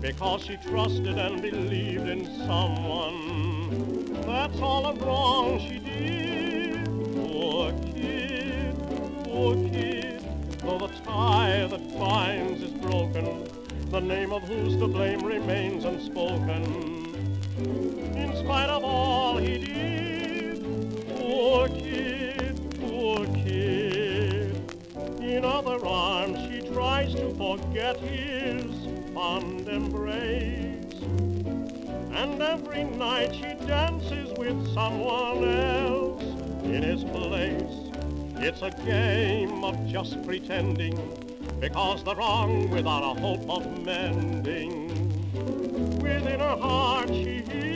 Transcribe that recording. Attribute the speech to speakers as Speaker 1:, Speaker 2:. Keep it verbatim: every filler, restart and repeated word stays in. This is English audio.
Speaker 1: because she trusted and believed in someone. That's all of wrong she did. Poor kid, poor kid, though the tie that binds is broken, the name of who's to blame remains unspoken. In spite of all he did, poor kid, poor kid. In other arms she tries to forget his fond embrace, and every night she dances with someone else in his place. It's a game of just pretending, because they're wrong without a hope of mending. Within her heart she